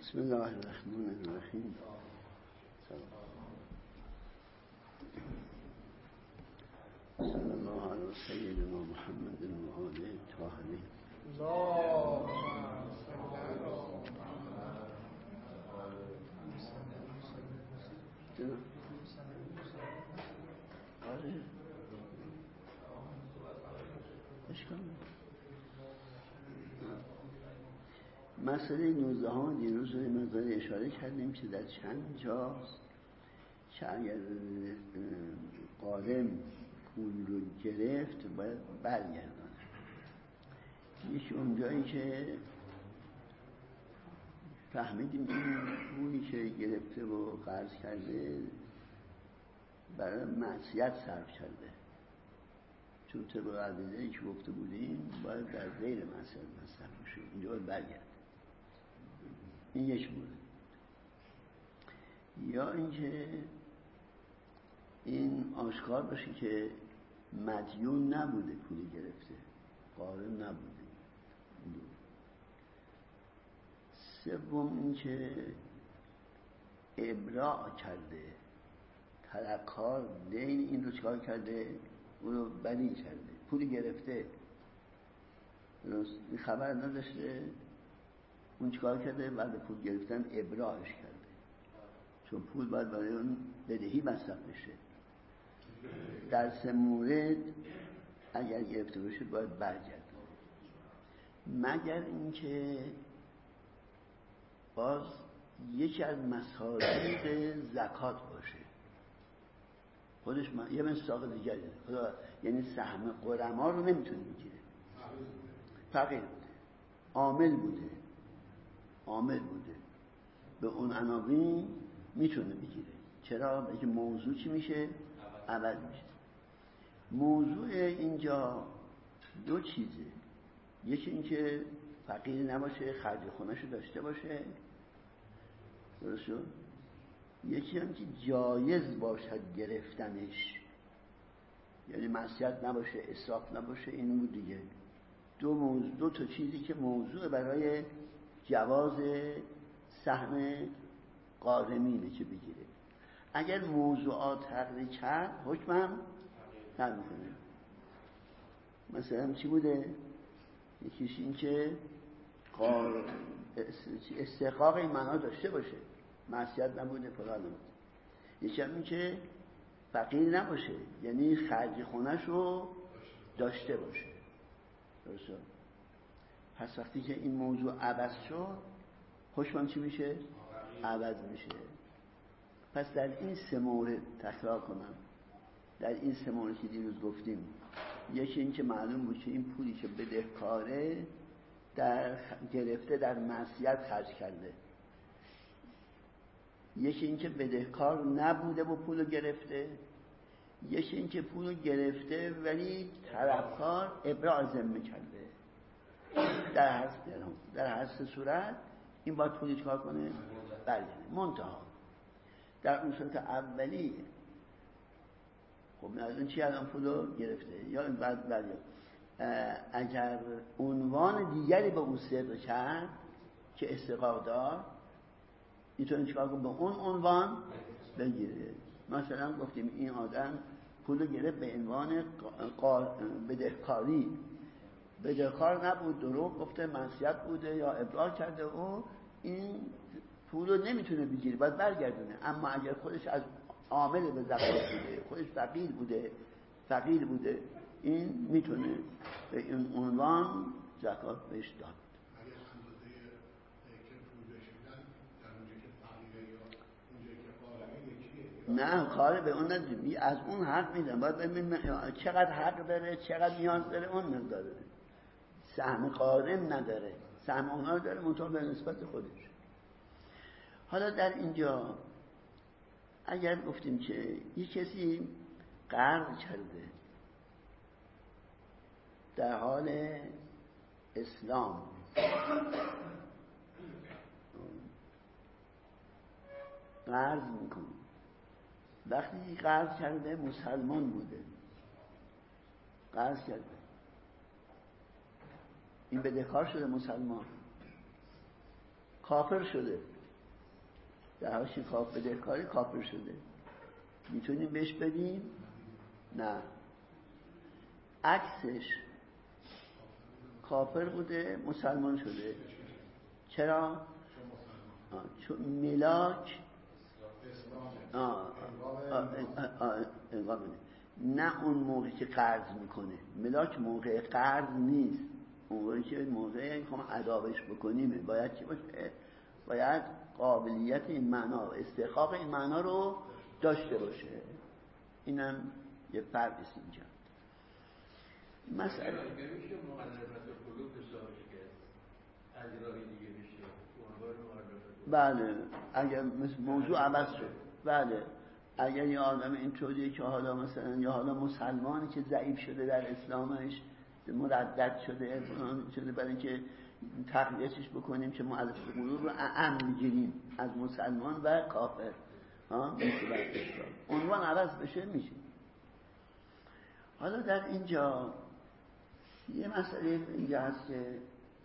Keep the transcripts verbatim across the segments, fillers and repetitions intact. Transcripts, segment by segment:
بسم الله الرحمن الرحیم. صلی الله علی سیدنا محمد و آله الطاهرین. آره اشکال مسئله نوزده ها دیروز رو مقدار اشاره کردیم که در چند جاست که اگر قادم پول رو گرفت باید برگردانه. یکی اونجایی که فهمیدیم این پولی که گرفته و قرض کرده برای معصیت صرف کرده، چون طبق عقیده‌ای که گفته بودیم باید در غیر معصیت مصرف بشه، اینجا باید برگرد. این یک مورد. یا اینکه این آشکار باشه که مدیون نبوده، پولی گرفته، قارن نبوده. سوم اینکه ابراع کرده، طلبکار دین این رو چکار کرده، اون رو بری کرده، پولی گرفته این خبر نداشته، اون چکار کرده بعد پول گرفتن ابراعش کرده، چون پول باید برای اون بدهی مصرف بشه. در سه مورد اگر گرفته باشه باید برگرده، مگر اینکه باز یکی از مصارف زکات باشه، خودش من... یه مصداق دیگری خدا، یعنی سهم غرما رو نمیتونه بگیره، فقیر بوده، عامل بوده عامل بوده به اون عناوین میتونه بگیره. چرا؟ بگه موضوع چی میشه؟ عوض میشه. موضوع اینجا دو چیزه، یکی اینکه فقیر نباشه، خرج خونه‌شو داشته باشه، درست شد؟ یکی هم که جایز باشد گرفتنش، یعنی معصیت نباشه، اسراف نباشه. این بود دیگه، دو موضوع، دو تا چیزی که موضوع برای جواز سهم غارمینه که بگیره. اگر موضوعات تغییر کرد حکمم تغییر میکنه. مثلا چی بوده؟ یکیش این که استحقاق این معنا داشته باشه، معصیت نبوده، فلان نبوده. یکی هم این که فقیر نباشه، یعنی خرج خونه‌ش رو داشته باشه، درسته؟ پس وقتی که این موضوع عوض شد حکمم چی میشه؟ عوض میشه. پس در این سه مورد تکرار کنم، در این سه مورد که دیروز گفتیم، یکی این که معلوم بود که این پولی که بدهکاره در گرفته در معصیت خرج کرده، یکی این که بدهکار نبوده و پولو گرفته، یکی این که پولو گرفته ولی طلبکار ابراع ذمه کرده. در هر در هر سه صورت این باید پولی چکار کنه؟ برگرده. منتها در اون صورت اولی خب الان چی الان پولو گرفته یا این بعد برگرده، اگر عنوان دیگری به اون صدق کرد که استحقاق دار، اینطور چکار کنه؟ به اون عنوان بگیره. مثلا گفتیم این آدم پولو گرفت به عنوان بدهکاری، بدهکار نبود، دروغ گفته، معصیت بوده یا ابراع کرده، او این پولو نمیتونه بگیره، باید برگردونه. اما اگر خودش از عامل به زکات بوده، خودش فقیر بوده فقیر بوده این میتونه به این عنوان زکات بهش داد. نه کار به اون نداریم، از اون حق میدن، باید ببینیم چقدر حق داره، چقدر نیاز داره، اون مقدار داره. سهم قارن نداره، سهم اونا داره منطقه به نسبت خودش. حالا در اینجا اگر گفتیم که یک کسی قرض کرده در حال اسلام، قرض میکنه، وقتی قرض کرده مسلمان بوده، قرض کرده، این بدهکار شده مسلمان، کافر شده، در حالش کافر بدهکاری کافر شده، میتونیم بهش بدیم؟ نه. عکسش کافر بوده مسلمان شده. چرا؟ چون ملاک نه اون موقع که قرض میکنه، ملاک موقع قرض نیست، اون موقعی که موقع میخوام ادابش بکنیم باید چی باشه؟ باید قابلیت این معنا و استحقاق این معنا رو داشته باشه. اینم یه فرقی است اینجا. مسئله میشه مقدمات قلوب حسابش کرد از راه دیگه میشه بله اگر موضوع عوض شد، بله اگر یه آدم اینطوریه که حالا مثلا یا حالا مسلمانی که ضعیف شده در اسلامش مردد شده شده برای اینکه تقویتش بکنیم که مؤلف قلوب رو اعم میگیریم از مسلمان و کافر ها میشه بر اسلام عنوان عوض بشه میشه. حالا در اینجا یه مسئله اینجا هست که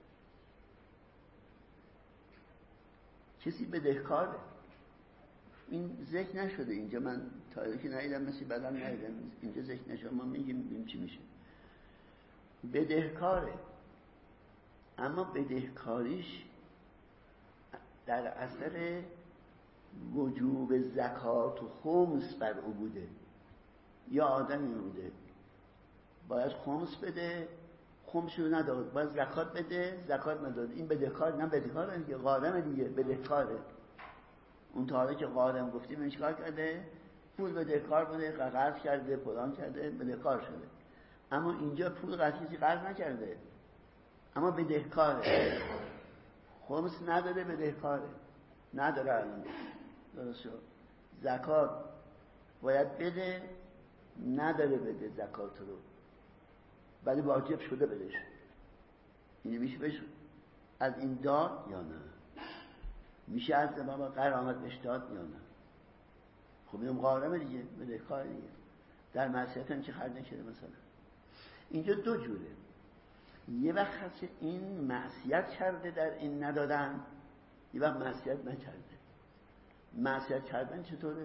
کسی بدهکاره، این ذکر نشده اینجا، من تاریخی ندیدم مثل بدم ندیدم اینجا ذکر نشده، ما میگیم بیم چی میشه. بدهکاره، اما بدهکاریش در اثر وجوب زکات و خمس بر او بوده. یا آدمی بوده باید خمس بده، خمس رو نداد، باید زکات بده، زکات نداد، این بدهکار. نه بدهکاره دیگه، غارمه دیگه، بدهکاره. اون تا حالا که غارم گفتیم این چیکار کرده؟ پول بدهکار بوده، قرض کرده، فلان کرده، بدهکار شده. اما اینجا پول قرضی قرض نکرده اما بدهکاره، خمس نداده، بدهکاره، نداره الان. درست شد. زکات باید بده، نداره بده زکات رو، ولی واجب شده بدش. این میشه بهش از این داد یا نه؟ میشه از بابا غرامت بهش داد یا نه؟ خب اینم غارمه دیگه، بدهکار دیگه، در معصیت هم چه خرج نکرده. مثلا اینجا دو جوره، یه وقت هست که این معصیت کرده در این ندادن، یه وقت معصیت نکرده. معصیت کردن چطوره؟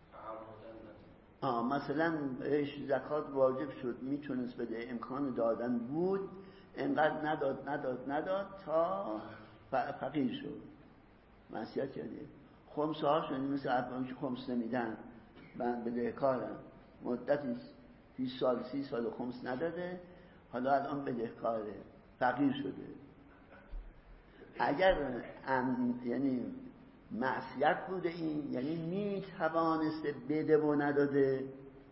آه مثلا بهش زکات واجب شد، میتونست بده، امکان دادن بود، انقدر نداد نداد نداد تا فقیر شد، معصیت کرده. خمس ها شد مثل افغانی که خمس نمیدن، من بدهکارم، مدتی بیست سال سی سال خمس نداده، حالا الان بدهکاره، فقیر شده. اگر ام یعنی معصیت بوده این، یعنی میتوانسته بده و نداده،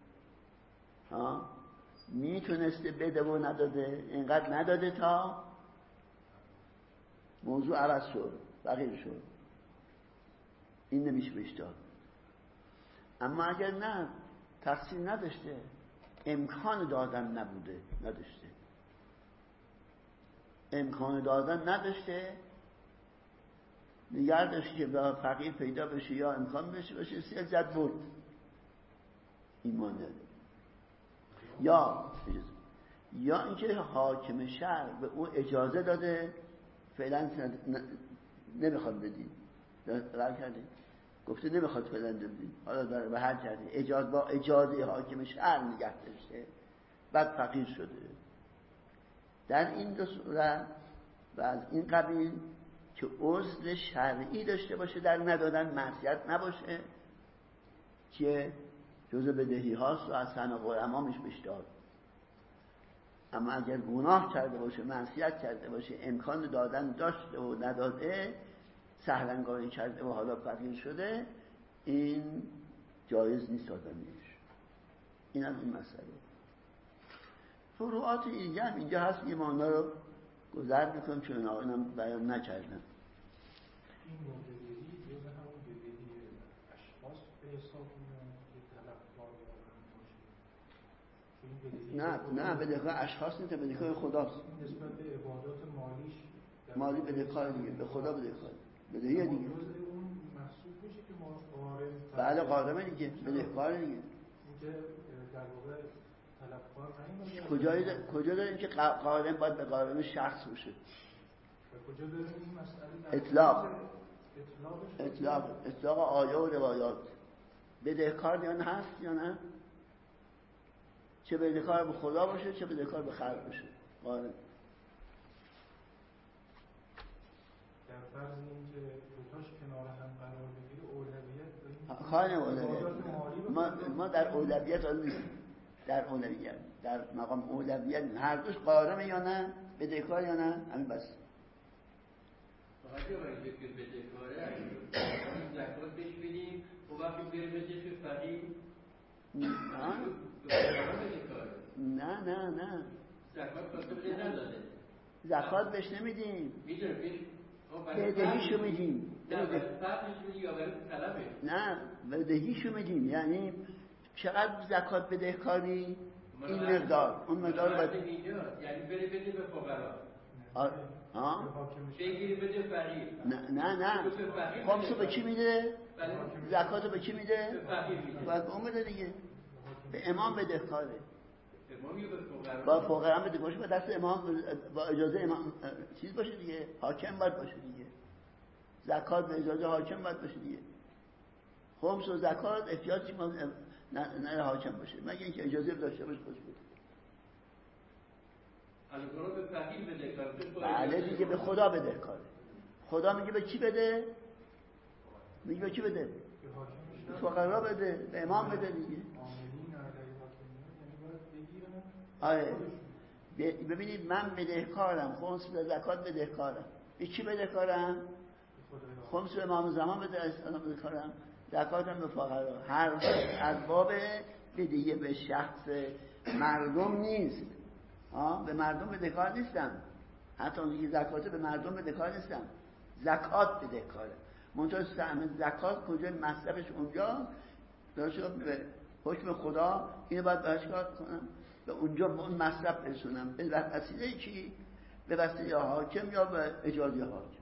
ها میتونسته بده و نداده، اینقدر نداده تا موضوع عوض شد، فقیر شد، این نمیشه بهش داد. اما اگر نه تقصیر نداشته، امکان دادن نبوده، نداشته امکان دادن نداشته، نگه داشت که با فقیر پیدا بشه یا امکان بشه بشه سیل زد بود، ایمان نداره. یا یا اینکه حاکم شهر به او اجازه داده فعلا نمیخواد بدین، قرار کرده گفته نمیخواد فعلا بدین، حالا داره به هر جهتی اجازه، با اجازه حاکم شهر نگه داشته، بعد فقیر شده. در این دو صورت و از این قبیل که عذر شرعی داشته باشه در ندادن، معصیت نباشه که جزء بدهی هاست و از سن قرآن میش بشداد. اما اگر گناه کرده باشه، معصیت کرده باشه، امکان دادن داشته و نداده، سهلنگاری کرده و حالا فقیر شده، این جایز نیست دادنش. این هم این مسئله. فروعات دیگه هم اینجا هست، یه مانا رو گذر میکنم چون اینا اینم بیان نکردم. این مدلی جز همون بدهی اشخاص به حساب میاد که طلبکار واقعا باشه؟ نه نه بدهکار اشخاص نیست، بدهکار خداست. نسبت به عبادات مالیش مالی بدهکار دیگه، به خدا بدهکار، بدهی دیگه. جز اون محسوب میشه که ما قارن، بله قارمه دیگه، بدهکار دیگه. اینجا در واقع طلبکار کجا کجا داریم که قارن باید به قارن شخص باشه؟ کجا داره این مسئله اطلاق اطلاقش اطلاق اطلاق آیه و روایات بدهکار یا نه هست یا نه؟ چه بدهکار به خدا باشه چه بدهکار به خلق باشه. آره در فرض این که دوتاش کنار هم قرار بگیره اولویت کار اولویت ما ما در اولویت آن نیستیم. در اولویت در مقام اولویت هر دوش قارمه یا نه بدهکار یا نه همین بس. فقط یه وقتی که بدهکاره زکات بهش بدیم و وقتی بریم بده تو فقیر نه نه نه زکات واسه بده نداده زکات بهش نمیدیم میدونه بهش بدهیشو میدیم نه فرقش میدی یا برای طلبه نه بدهیشو میدیم یعنی چقدر زکات بدهکاری این مقدار اون مقدار باید یعنی بری بده به فقرا ها بگیری بده فقیر نه نه نه خمسو به کی میده زکاتو به کی میده به فقیر میده باید به اون بده دیگه به امام بدهکاره امام یا به فقرا با فقرا بده باشه با دست امام با اجازه امام چیز باشه دیگه حاکم باید باشه دیگه زکات به اجازه حاکم باید باشه دیگه خمس و زکات احتیاجی ما نه نه حاکم باشه مگه اینکه اجازه داشته باشه خودش بده. الان به فقیر بده کار بله دیگه به خدا بده کاره. خدا میگه به کی بده؟ میگه به کی بده؟ به فقرا بده، به امام بده دیگه. آره ببینید من بدهکارم، خمس و زکات بدهکارم. به کی بدهکارم؟ خمس و امام زمان بدهکارم، زکاتم به فقرا. هر از باب بدهی به شخص مردم نیست. آه به مردم بدهکار نیستم. حتی اونجایی که زکات به مردم بدهکار نیستم. زکات بدهکاره. منتها سهم زکات کجا مصرفش اونجا درسته به حکم خدا اینو باید بهش کار کنم به اونجا به اون مصرف برسونم به وسیله چی؟ به وسیله حاکم یا به اجازه حاکم.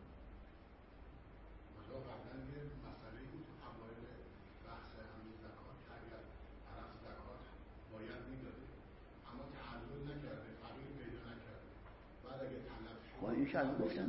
با این شرط گفتم اگه طلب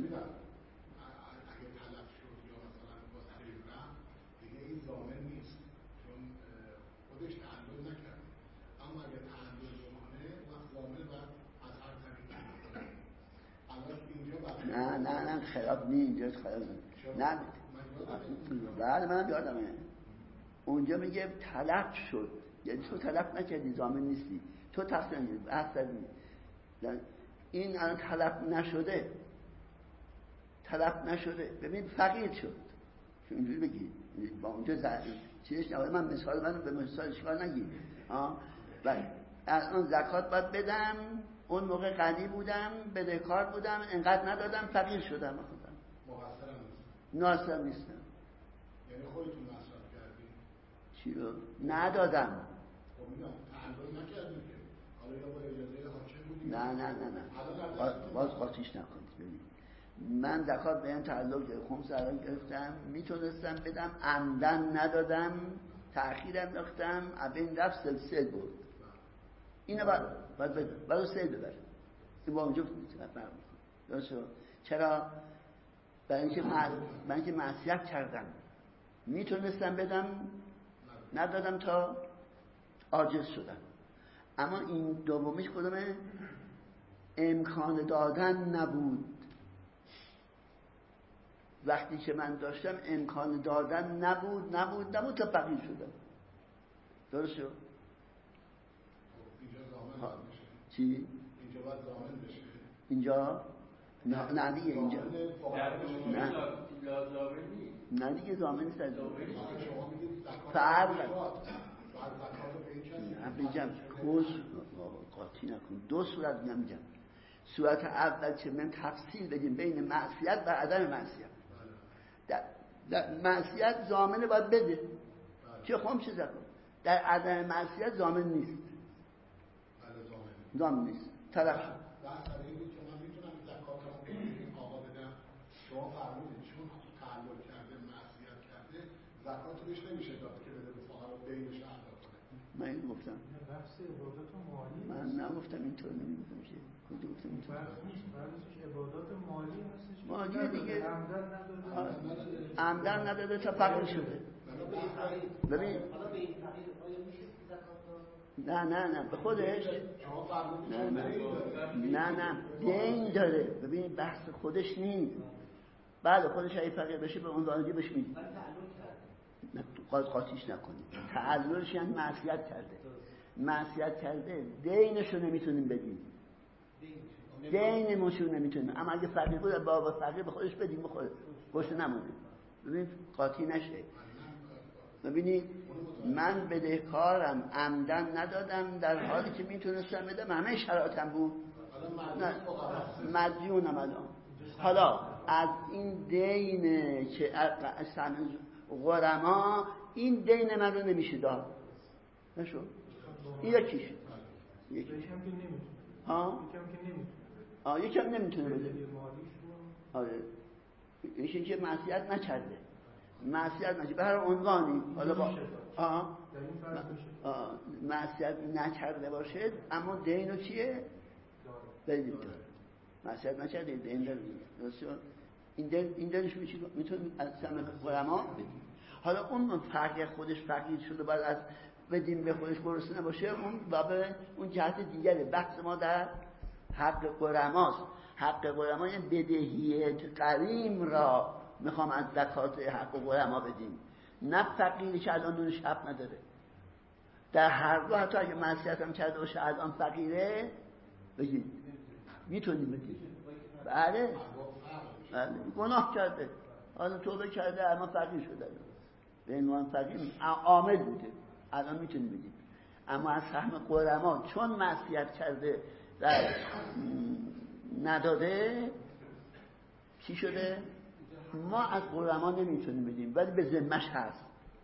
شد یا مثلا با سریع رحم دیگه این ضامن نیست چون خودش تعلل نکرده اما اگه تعلل بکنه وقت ضامن باید از هر طریقی کنه الان اینجا باید نه نه نه خلاف نی اینجا خلاف نه بله من یادمه اونجا میگه طلب شد یعنی تو طلب نکردی ضامن نیستی تو تصمیم اصلا این الان طلب نشده طلب نشده ببین فقیر شد که اینجوری بگی با اونجا چیزش نباید من مثال منو به مثال اشکال نگیر ولی الان زکات باید بدم اون موقع غنی بودم بدهکار بودم انقدر ندادم فقیر شدم خودم مقصرم ناصر نیستم نیستم یعنی خودتون مصرف کردین چی رو ندادم خب اینا تعلل نکردین که حالا یا با اجازه حاکم بودیم نه نه نه نه باز قاطیش نکنید ببین من زکات به این تعلق خمس الان گرفتم میتونستم بدم عمدن ندادم تأخیر انداختم ابین رفت سلسل بود اینو باید باید بدم باید سل ببرم این با اونجا فرق میکنه چرا؟ برای اینکه برای اینکه معصیت کردم میتونستم بدم ندادم تا عاجز شدم اما این دومیش کدومه؟ امکان دادن نبود وقتی که من داشتم امکان دادن نبود نبود نبود تا فقیر شدم درست شد؟ اینجا ضامن بشه چی؟ اینجا باید ضامن بشه اینجا؟ نه نه دیگه اینجا نه نه دیگه ضامن نیست از شما میگید فرق بعد زکات رو به این کسی نه بگم قاطی نکن دو صورت میگم میگم صورت اول که من تفصیل بدیم بین معصیت و عدم معصیت در, در معصیت ضامن باید بده که خم چه زکات در عدم معصیت ضامن نیست ضامن نیست طرف شد بحث برای این بود که من میتونم زکات رو به آقا بدم شما فرمودید چون تعلل کرده معصیت کرده زکات بهش نمیشه داد که بده به فقرا بینش ادا کنه من این گفتم بحث عبادات مالی من نگفتم اینطور نمیگفتم که کجا گفتم اینطور بعضیش عبادات مالی هستش مالی دیگه عمدن نداده عمدن نداده تا فقیر شده. ببین نه نه نه به خودش نه نه نه دین داره. ببین بحث خودش نیست. بعد خودش اگه فقیر بشه به عنوان جیبش میدی نه قاض قاطیش نکنی. تعللش یعنی معصیت کرده. معصیت کرده دینشو نمیتونیم بدیم. دینمونشو نمیتونیم. اما اگه فقیر بود بابا فقیر به خودش بدیم بخوره گوشه نمونه. ببین قاطی نشه. ببینید من بدهکارم عمدن ندادم در حالی که میتونستم بدم همه شرایطم بود. نه مدیونم الان. حالا از این دین که اصلا غرما این دین من رو نمیشه داد. نشو این یکیش یکیش یکم که نمیتونه ها یکم که نمیتونه آه یکم نمیتونه بده. آره این که معصیت نکرده. معصیت نکرده به هر عنوانی حالا با آه آه معصیت نکرده باشه اما دینو چیه؟ بدید داره. معصیت نکرده دین داره. این دین این دینش میتونه از سم غرما بدید. حالا اون فقیر خودش فقیر شده بعد از بدیم به خودش گرسنه باشه اون باب اون جهت دیگره. بحث ما در حق غرماست. حق غرما یعنی بدهی قریم را میخوام از زکات حق غرما بدیم نه فقیری که الان نون شب نداره. در هر دو حتی اگه معصیت هم کرده باشه الان فقیره بگید میتونیم بدیم. بله بله گناه کرده حالا توبه کرده اما فقیر شده به عنوان فقیر عامل بوده الان میتونیم بدیم. اما از سهم غرما چون معصیت کرده و نداده چی شده؟ ما از غرما نمیتونیم بدیم ولی به ذمه‌ش هست.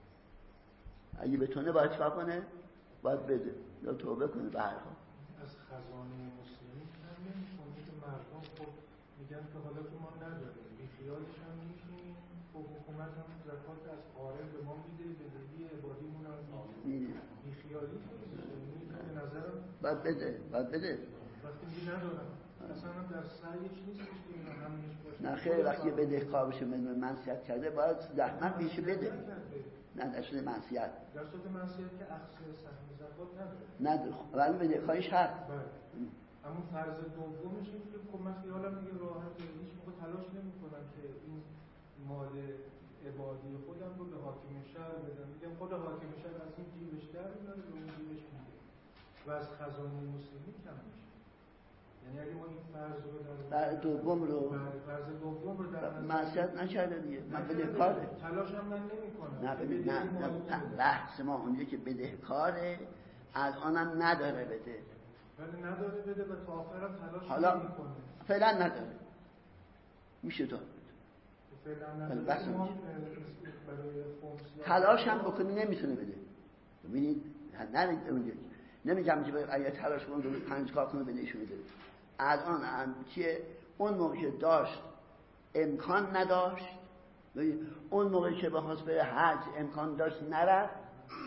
اگه بتونه باید چیکار کنه؟ باید بده یا توبه کنه. به هر حال از خزانه مسلمین هم نمی‌کنه که مردم خب میگن که حالا که ما نداریم بیخیالش هم میشیم خب حکومت هم زکات از قارن به ما میده بدهی عبادیمون هم میده بیخیالی به نظرم باید بده باید بده وقتی میگه ندارم اصلا در سعیش نیستش که اینا همینش باشه. نه خیلی وقتی بدهکار بشه من معصیت کرده باید زحمت بیشه بده. نه در صورت معصیت در صورت معصیت که اخصای سهم زکات نداره نداره ولی بدهکاریش هست. بله اما فرض دومش اینه که خب من خیالم دیگه راحت هیچ موقع تلاش نمی‌کنم که این مال عبادی خودم رو به حاکم شهر بدم. میگم خود حاکم شهر از این جیبش در میاره به اون جیبش میده و از خزانه مسلمین کم میشه. یعنی اگه ما این فرض رو در دوم رو فرض دوم رو در معصیت نکرده دیگه من بدهکاره تلاشم من نمی‌کنم. نه ببین نه نه بحث ما اونجا که بدهکاره الانم نداره بده ولی نداره بده و تا آخرم تلاش حالا نمی‌کنه. فعلا نداره میشه داد فعلا نداره ما برای خمس تلاش هم بکنه نمیتونه بده. ببینید نرید اونجا نمیگم که اگه تلاش کنه پنج کار کنه بده ایشون بده. الان هم که اون موقع که داشت امکان نداشت اون موقعی که بخواست به حج امکان داشت نرفت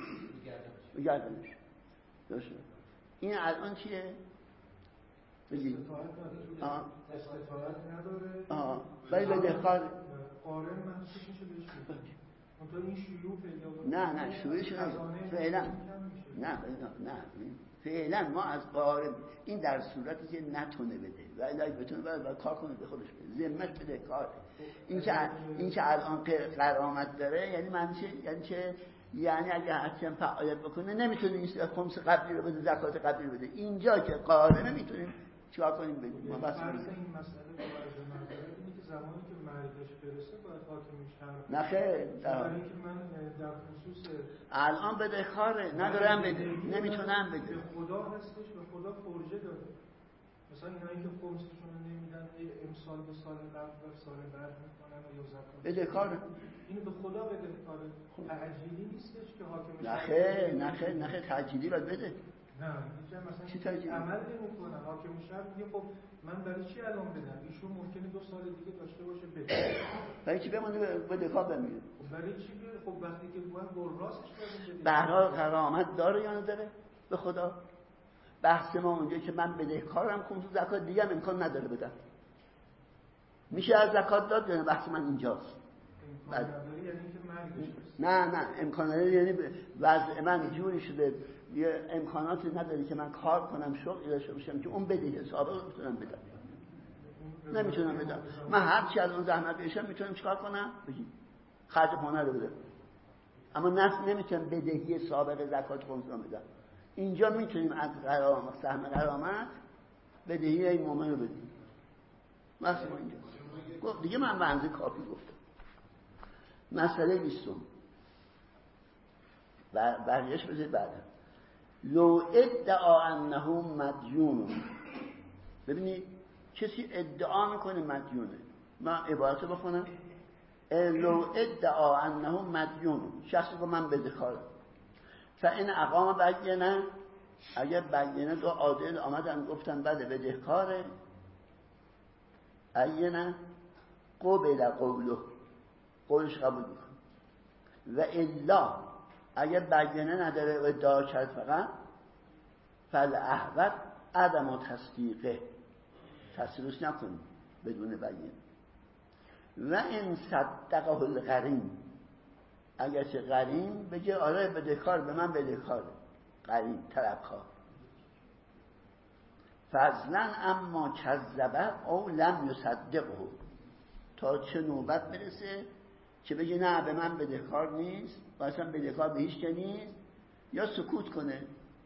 بگردنش داشت. این الان چیه؟ بگید استطاعت نداره آه ولی بدهکار قارن محسوس میشه بهش میده اونطور این شیوع پیدا نه نه شیوعش نه فعلا نه نه فعلا ما از قارن این در صورتی که نتونه بده ولی اگه بتونه باید کار کنه به خودش بده ذمت بده کار. این که این که الان غرامت داره یعنی معنیش یعنی که یعنی اگه هرچند فعالیت بکنه نمیتونه این خمس قبلی رو بده زکات قبلی رو بده. اینجا که قارن نمیتونیم چیکار کنیم بدیم ما بس این مسئله اینه که زمانی که مرگش برسه باید حاکم شهر نه خیر در اینکه من در خصوص الان بدهکاره ندارم بده نمیتونم بده به خدا هستش به خدا فرجه داره. مثلا اینایی که خمسشون رو نمیدن امسال به سال قبل و سال بعد میکنن یا زکات بدهکاره اینو به خدا بدهکاره تعجیلی نیستش که حاکم نه خیر نه خیر نه خیر تعجیلی باید بده نه میگم مثلا چی ترجیح عمل نمیکنه حاکم شهر میگه خب من برای چی الان بدم؟ ایشون ممکنه دو سال دیگه داشته باشه بده. برای چی بمونه به دکا بمیره؟ خب برای چی بره؟ خب وقتی که باید گل راستش بدیم. به هر حال غرامت داره یا نداره؟ به خدا بحث ما اونجا که من بدهکارم خمس زکات دیگه هم امکان نداره بدم. میشه از زکات داد یا بحث من اینجاست. امکان نداره یعنی که مرگش هست. نه نه امکان نداره یعنی وضع من جوری شده یه امکاناتی نداره که من کار کنم شغلی داشته باشم که اون بدهی سابقه رو میتونم بدم. نمیتونم بدم. من هر چی از اون زحمت بکشم میتونم چیکار کنم؟ بگی خرج خونه رو بدم. اما نه نمیتونم بدهی سابقه زکات خمس بدم. اینجا میتونیم از غرامت سهم غرامت بدهی این مومن رو بدیم. مثلا اینجا گفت دیگه من بنزه کافی گفتم. مسئله بیستم و بقیهش بذارید بعدا. لو ادعا انه مدیون. ببینید کسی ادعا میکنه مدیونه. من عبارت رو بخونم. لو ادعا انه مدیون، شخصی که من بدهکارم، فان اقام بینه، اگر بینه دو عادل آمدن گفتن بله بدهکاره، اینه قبل قوله، قولش قبول میکنه. و الا اگر بینه نداره و ادعا کرد فقط فالاحوط عدم و تصدیقه، تصدیقش نکنیم بدون بینه. و ان صدقه الغریم، اگر چه غریم بگه آره بدهکار به من بدهکاره، غریم طلبکار، فضلا اما کذبه او لم یصدقه، تا چه نوبت برسه که بگه نه به من بدهکار نیست و اصلا بدهکار به هیچ که نیست، یا سکوت کنه.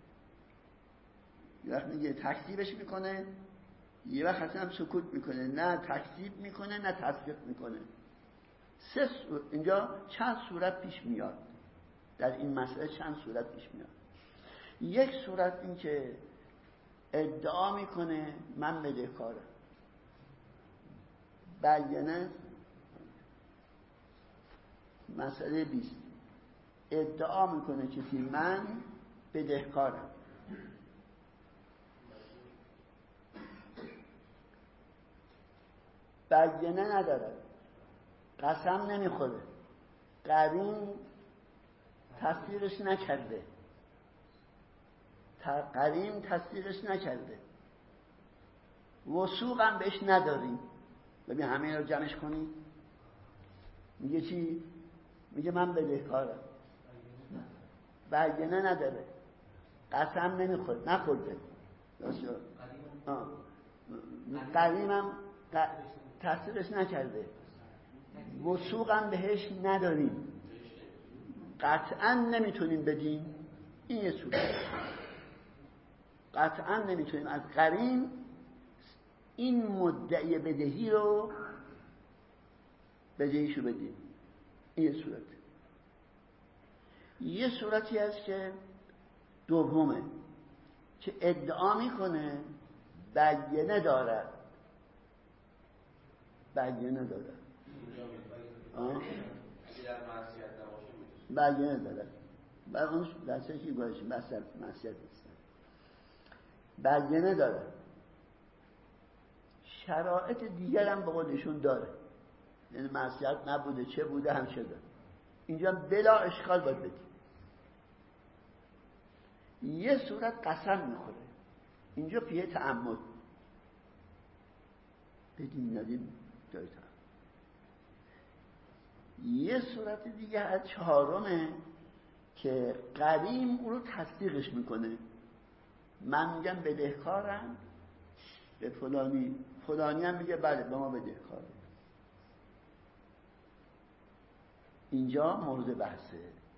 یه وقت میگه تکذیبش میکنه، یه وقت اصلا هم سکوت میکنه، نه تکذیب میکنه نه تصدیق میکنه. سه سو... اینجا چند صورت پیش میاد در این مسئله، چند صورت پیش میاد. یک صورت این که ادعا میکنه من بدهکارم، بینه مسئله بیست، ادعا میکنه کسی من بدهکارم، بینه نداره، قسم نمیخوره، قرین تصدیقش نکرده، قرین تصدیقش نکرده، وثوق هم بهش نداریم. ببین همه رو جمعش کنید، میگه چی؟ میگه من بدهکارم، بینه نداره، قسم نمیخوره، نخورده، قرین هم تصدیقش نکرده، وثوق هم بهش نداریم، قطعا نمیتونیم بدیم. این یه صورت، قطعا نمیتونیم از قرین این مدعی بدهی رو بدهیشو بدیم. این یه صورت. یه صورتی هست که دومه که ادعا میکنه بینه داره، بینه داره بینه داره بر اونش دسته که گوهشی بسر معصیت نیستن، بینه داره، شرایط دیگر هم به قولشون داره، یعنی معصیت نبوده چه بوده هم شده، اینجا بلا اشکال باید بدیم. یه صورت قسم میخوره، اینجا پیه تعمد بدیم ندیم جای تعمد. یه صورت دیگه از چهارمه که قریم او رو تصدیقش میکنه، من میگم بدهکارم به فلانی، فلانی هم میگه بله به ما بدهکاره. اینجا مورد بحثه.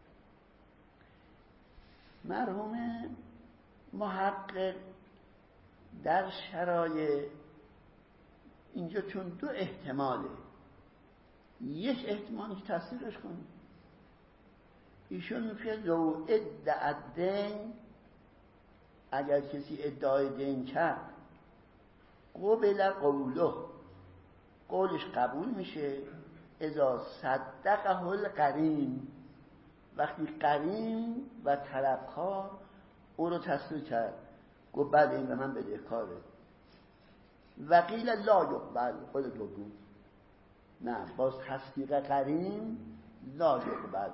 مرحوم محقق در شرایط اینجا چون دو احتماله، یک احتمالی که تصدیقش کنیم، ایشون میگه لو ادعا دین، اگر کسی ادعای دین کرد قبل قوله، قولش قبول میشه، اذا صدقه القرین، وقتی قرین و طلبکار او رو تصدیق کرد، گفت بله این به من بدهکاره. وقیل لا یقبل، خود دوم نه، باز تصدیق قرین لا یقبل.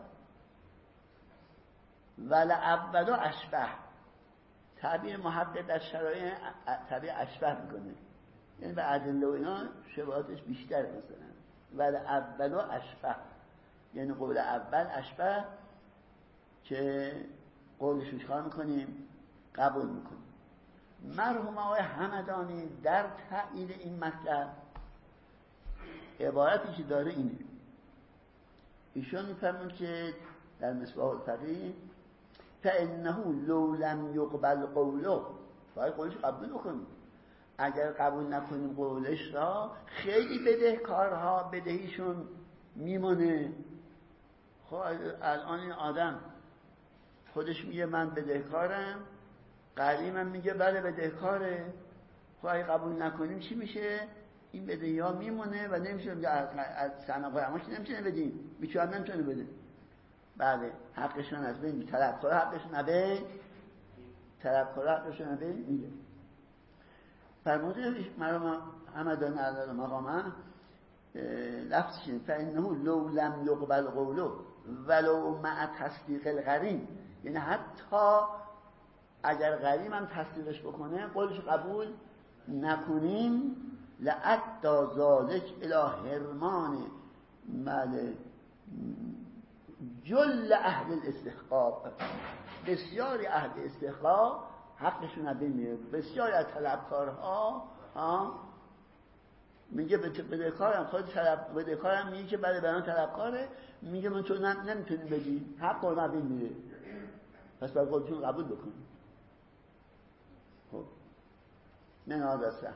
ول اولو اشبه، تعبیر محقق در شرایع تعبیر اشبه میکنه، یعنی به ادله و اینا شباهتش بیشتر مثلا. ول اولو اشبه یعنی قول اول اشبه که قولش رو چکار میکنیم؟ قبول میکنیم. مرحوم آقای همدانی در تأیید این مطلب عبارتی که داره اینه، ایشون میفرمون که در مصباح الفقیه فانه لو لم یقبل قوله، باید قولش قبول بکنیم. اگر قبول نکنیم قولش را، خیلی بدهکارها بدهیشون میمونه. خب الان این آدم خودش میگه من بدهکارم، قریمم میگه بله بدهکاره. خب اگه قبول نکنیم چی میشه؟ این بدهی ها میمونه و نمیشه از صنعه هماش نمیتونه بدیم، بیچاره نمیتونه بده. بله حقشون از بین، طلبکار حقشون نبه، طلبکار حقشون نبه میده. فرموده مرحوم همدان علی مقامه لفظ شد فانه لو لم یقبل قوله ولو مع تصدیق القرین، یعنی حتی اگر قریم هم تصدیقش بکنه قولش قبول نکنیم، لعد ذالک الی حرمان مال جل اهل الاستحقاق، بسیاری اهل استحقاق حقشون رو بمیره. بسیاری از طلبکارها ها میگه بدهکارم، خود طلب بدهکارم میگه که بله برام طلبکاره، میگه من تو نمیتونی بدی، حق رو نبمیره، پس باید قولتون قبول بکنی. خب من هذا صح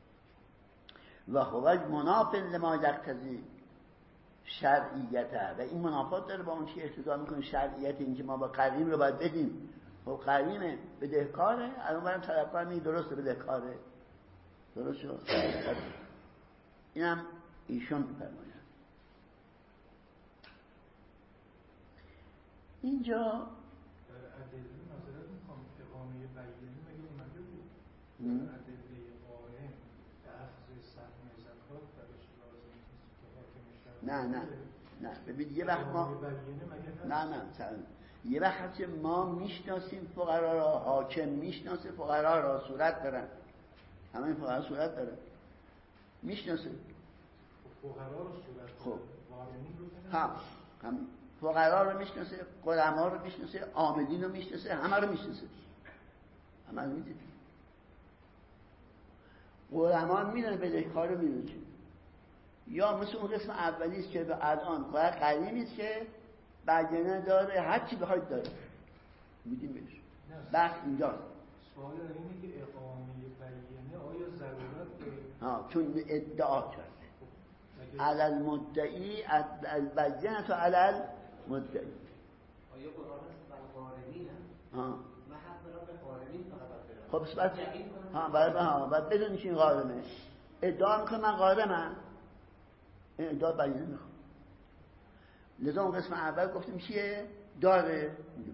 و هو مناف لما یقتضی شرعیته، و این منافات داره با اون چی اقتضا میکنه شرعیت، این که ما با قریم رو باید بدیم. خب قریمه بدهکاره، الان برام طلبکار میگه درسته بدهکاره، درست شد. اینم ایشون میفرماید. اینجا ادله نظرت میخوام اقامه بیانه مگه اومده بود؟ ادله قائم به اخذ سهم زکات درش لازم نیست که حاکم شرع. نه نه نه ببین یه وقت ما نه نه سلام. یه وقت که ما میشناسیم فقرا را، حاکم میشناسه فقرا را، صورت دارن، همه این فقرا صورت دارن، میشناسه فقرا رو صورت خب غارمین رو هم هم فقرا رو میشناسه، علما رو میشناسه، عاملین رو میشناسه، همه رو میشناسه، همه رو میدونه. علما میدونه بدهکار رو میدونه، یا مثل اون قسم اولی است که به الان باید قدیمی است که بیانه داره، هر چی بخواید داره میدیم بهش. بحث اینجاست. سوال اینه که اقامه بیانه آیا ضرورت داره؟ ها چون ادعا کرده علل مدعی البینه علل مدعی. آیا قرآن است بر غارمین هم؟ ها من حق دارم به غارمین فقط خب بس ها باید ها باید بدونی که این غارمه. ادعا میکنه من غارمم، این ادعا بیانه میخوام. لذا اون قسم اول گفتیم چیه؟ داره.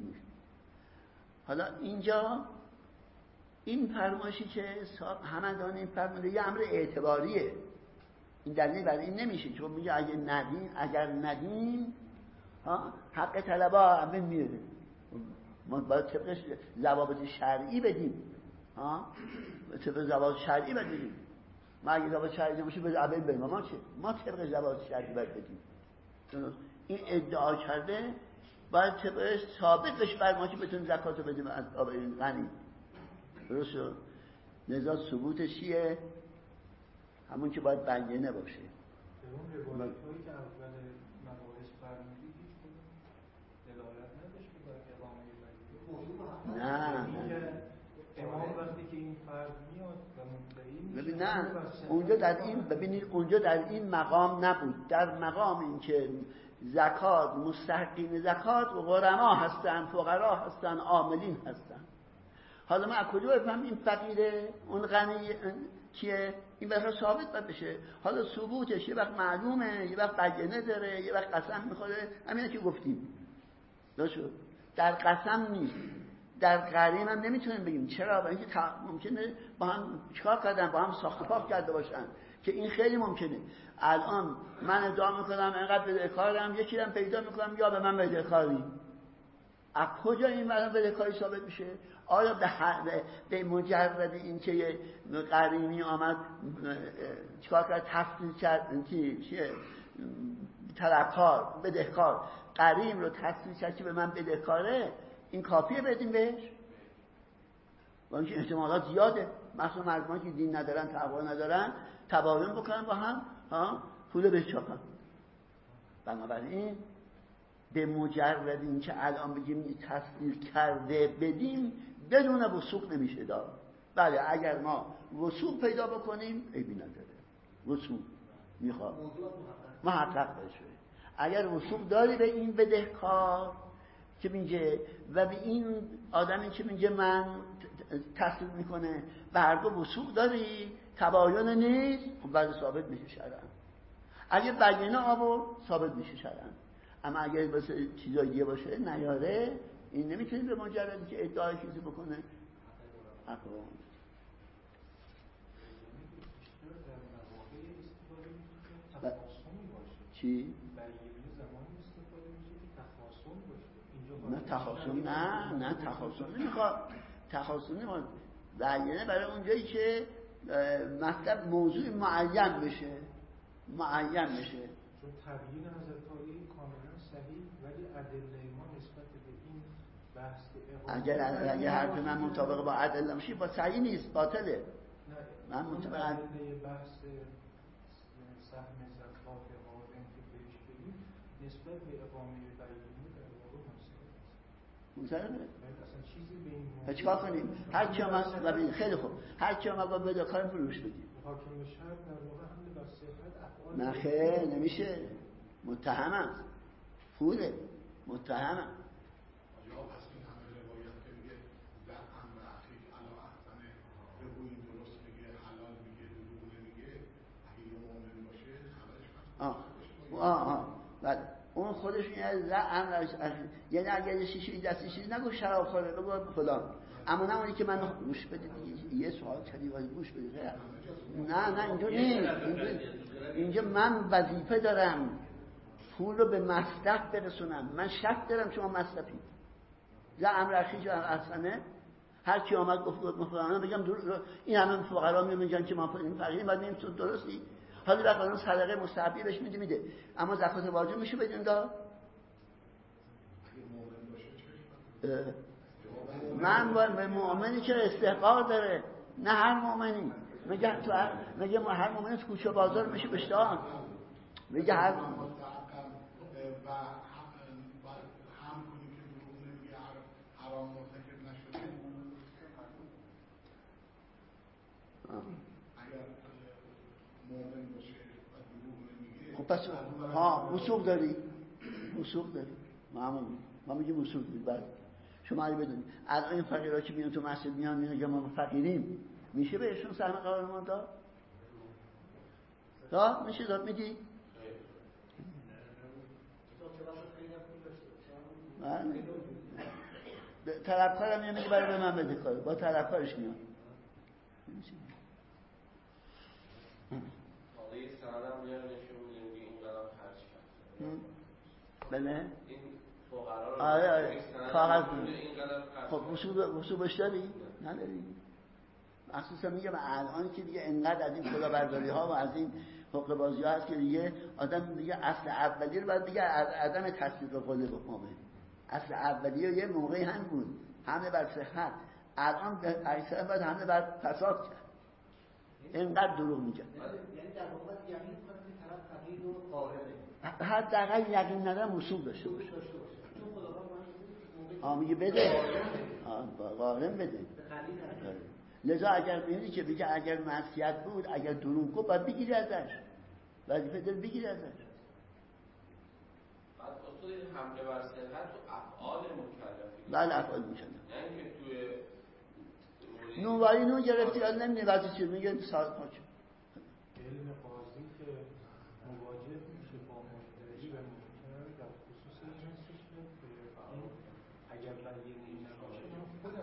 حالا اینجا این فرمایشی که همدان این فرموده یه امر اعتباریه، این دلیل برای این نمیشه، چون میگه اگر ندیم اگر ندیم ها حق طلبا همه میره، ما باید طبق ضوابط شرعی بدیم، ها طبق ضوابط شرعی بدیم. ما اگه ضوابط شرعی نمیشه به اول بدیم، ما چه؟ ما طبق ضوابط شرعی باید بدیم. این ادعا کرده باید طبقش ثابتش بر ما که بتونیم زکات رو بدیم از آبرین غنی. درست شد؟ لذا ثبوتش چیه؟ همون که باید بیانه باشه. اون روایت هایی که اول مباحث فرمودی هیچ کدوم دلالت نداشت که باید اقامه بیانه. نه نه امام وقتی که این فرد میاد و مدعی ببین نه اونجا در این ببینید اونجا در این مقام نبود، در مقام این که زکات مستحقین زکات و غرما هستن، فقرا هستن، عاملین هستن. حالا ما از کجا بفهم این فقیره اون غنی کیه؟ این وقت ثابت باید بشه. حالا ثبوتش یه وقت معلومه، یه وقت بیانه داره، یه وقت قسم میخوره، همینه که گفتیم. درست شد؟ در قسم نیست، در قریم هم نمیتونیم بگیم. چرا؟ برای اینکه ممکنه با هم چیکار کردن، با هم ساخت و پاک کرده باشن که این خیلی ممکنه. الان من ادعا میکنم اینقدر بدهکار دارم، یکی هم پیدا میکنم یا به من بدهکاری. از کجا این مثلا بدهکاری ثابت میشه؟ آیا به, به مجرد این که یه قریمی آمد چیکار کرد، تفصیل کرد که چیه طلبکار بدهکار قریم رو تفصیل کرد که به من بدهکاره، این کافیه بدیم بهش؟ با اینکه احتمالات زیاده، مثلا مردمان که دین ندارن، تقوا ندارن، تباین بکنن با هم، ها پول بچاپن. بنابراین به مجرد این که الان بگیم تصدیق کرده بدیم بدون وثوق نمیشه داد. بله اگر ما وثوق پیدا بکنیم عیبی نداره، وثوق میخواد محقق بشه. اگر وثوق داری به این بدهکار که میگه و به این آدمی که میگه من تصدیق میکنه و هر دو وثوق داری، تباین نیست، خب بعد ثابت میشه شرعاً. اگه بینه آورد ثابت میشه شرعاً. اما اگر واسه چیزای دیگه باشه نیاره، این نمیتونی به مجردی که ادعای چیزی بکنه حقا. ب... چی؟ نه تخاصم، نه نه تخاصم نمیخواد، تخاصم نمیخواد. بیانه برای اونجایی که مطلب موضوع معین بشه، معین بشه. چون تبیین حضرت علی کاملا صحیح، ولی ادله ما نسبت به این بحث اگر اگر حرف من مطابق با ادله باشه با صحیح نیست، باطله. نه من مطابق ادله بحث سهم زکات حاضر که بهش بدیم نسبت به اقامه بیانیه در واقع منصرفه. اصلا چیزی به این موضوع چیکار کنیم؟ هر کی اومد ببین خیلی خوب، هر کی اومد با بدهکار فروش بدیم. حاکم شهر در واقع حمل بر صحت افعال نه خیر نمیشه، متهم است، پوله متهم است. یا پس این همه روایت که میگه در امر اخیر علا احسنه به این درست میگه، حلال میگه، دروغ نمیگه، اگه یه مؤمن باشه خبرش پس آه آه بله اون خودش میاد ز امر اخیر، یعنی اگر یه شیشه دستی چیزی نگو شراب خوره بگو فلان، اما نه اونی که من گوش بدید یه سوال کردی ولی گوش بدید. نه نه اینجا نیست، اینجا, اینجا من وظیفه دارم پول رو به مصرف برسونم. من شک دارم شما مصرفی. ز امر اخیر احسنه، هر کی آمد گفت مفلانه بگم این همه فقرا میگن که ما این فقیریم بعد میگیم تو درستی. حالا در قانون صدقه مستحبی بهش میده میده، اما زکات واجب میشه بدین دا؟ من با مؤمنی که استحقاق داره، نه هر مؤمنی. میگه تو هر میگه ما هر مؤمنی تو کوچه بازار میشه بشتان، میگه هر حرام مرتکب نشده. اگر مؤمن باشه و دروغ نمیگه خب پس ها وثوق داری، وثوق داری معمول ما میگیم وثوق داری. بعد شما اگه بدونید الان این فقیرها که میان تو مسجد میان میگن ما فقیریم، میشه بهشون سهم قهرمان داد؟ داد میشه داد میدی؟ من طلبکارم نمیگه برای به من بده کار، با طلبکارش میاد. حالا یه سندم میاره نشون میده میگه این قدم خرج کرد. بله؟ این فقرا رو آره آره کاغذ این قدم خرج. خب وصول وصولش داری؟ نداری؟ مخصوصا میگم الان که دیگه انقدر از این کلاهبرداری ها و از این حقوق بازی ها هست که دیگه آدم دیگه اصل اولیه رو باید دیگه عدم تصدیق قول بکنه. اصل اولیه یه موقعی هم بود حمله بر صحت، الان اکثر باید حمله بر فساد کرد. اینقدر دروغ میگن. یعنی در واقع یقین کنه که طرف فقیر و قاهره. حداقل یقین ندارم وصول داشته باشه. چون خداوند آ میگه بده. آ قارن بده. لذا اگر میگی که بگه اگر معصیت بود، اگر دروغ گفت باید بگیری ازش. وظیفه داره بگیری ازش. بعد اصول این حمله بر صحت تو افعال مکلفی. بله افعال مکلف. یعنی که توی نواری نو گرفتی یا نمیدونی وقتی چی میگه ساعت پاچ. علم قاضی که مواجه میشه با مشتری و مشتری در خصوص این هستش که این اگر بیانیه نباشه من خودم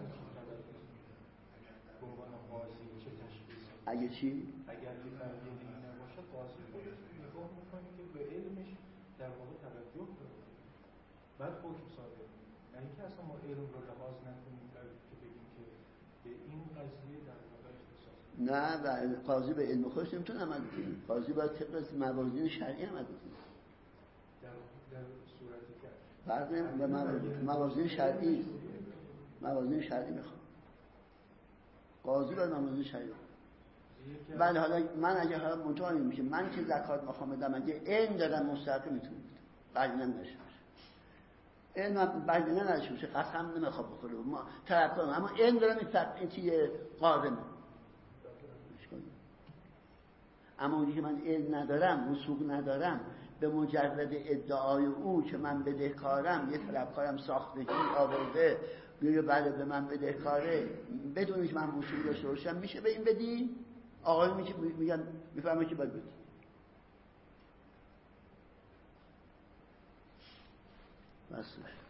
اگه چی؟ اگر این برگه نباشه قاضی خودش نگاه میکنه که به علمش در واقع توجه داره بعد حکم صادر میکنه. نه اینکه اصلا ما علم رو لحاظ نکنیم که بگیم که به این قضیه در واقع اختصاص نه و قاضی به علم خودش نمیتونه عمل کنه. قاضی باید طبق موازین شرعی عمل کنه. در در صورتی که فرق به موازین شرعی موازین شرعی میخوام. قاضی باید موازین شرعی بخوام. بله حالا من اگه حالا منطقه میشه من که زکات میخوام بدم اگه علم دارم مستحق میتونم بدم. قرینه نشه. علم قرینه نشه باشه قسم نمیخواد بخوره. ما طرف کنم اما علم دارم این فقط این چیه قارنه. اما اونی که من علم ندارم وثوق ندارم به مجرد ادعای او که من بدهکارم یه طلبکارم ساختگی آورده میگه بله به من بدهکاره بدون که من وثوق داشته باشم میشه به این بدی آقای میگن میفهمه که باید بدی بس